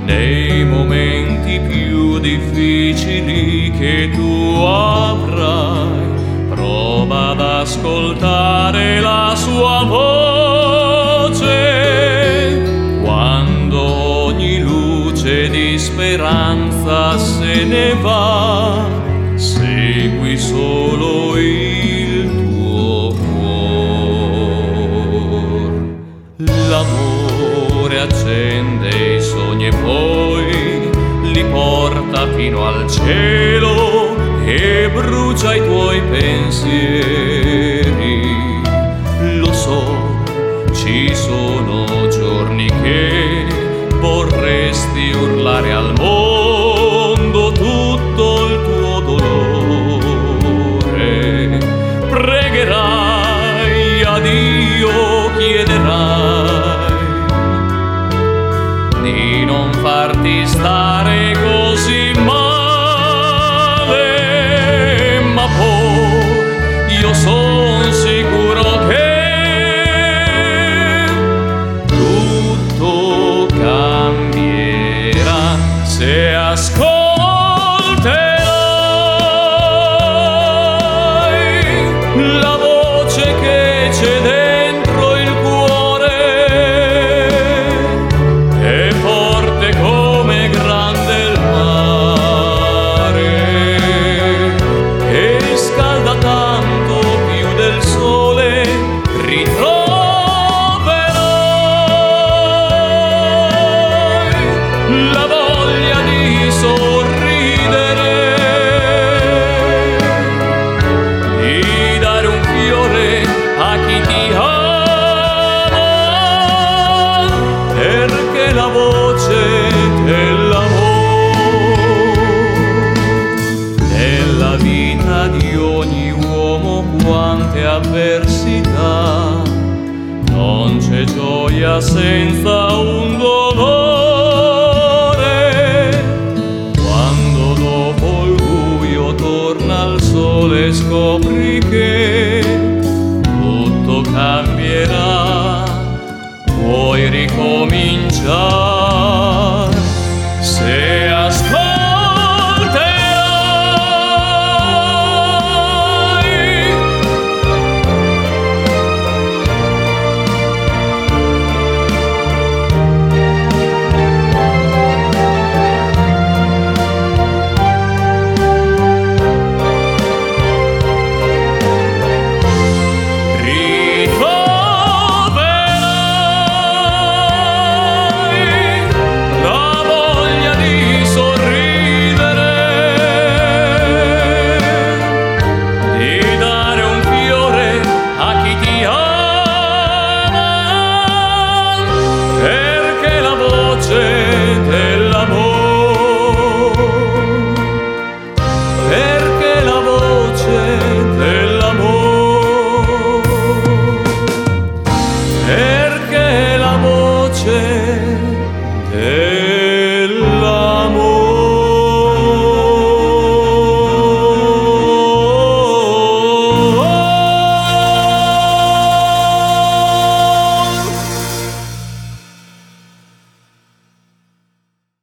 nei momenti più difficili che tu avrai, prova ad ascoltare la sua voce. Quando ogni luce di speranza se ne va, segui solo il tuo cuore. L'amore accende i sogni e poi li porta fino al cielo e brucia i tuoi pensieri. Lo so, ci sono giorni che vorresti urlare al mondo tutto il tuo dolore. Pregherai a Dio, chiederai di non farti stare così male, ma poi io son sicuro che tutto cambierà se ascolterai la voce che c'è dentro il cuore. È forte come grande il mare e scalda tanto più del sole. Ritroverai la voglia di sorridere, di dare un fiore a chi ti ama, perché la voce dell'amore nella vita di ogni uomo quante avversità, non c'è gioia senza un dolore. Quando dopo il buio torna il sole scopri che tutto cambierà, puoi ricominciare.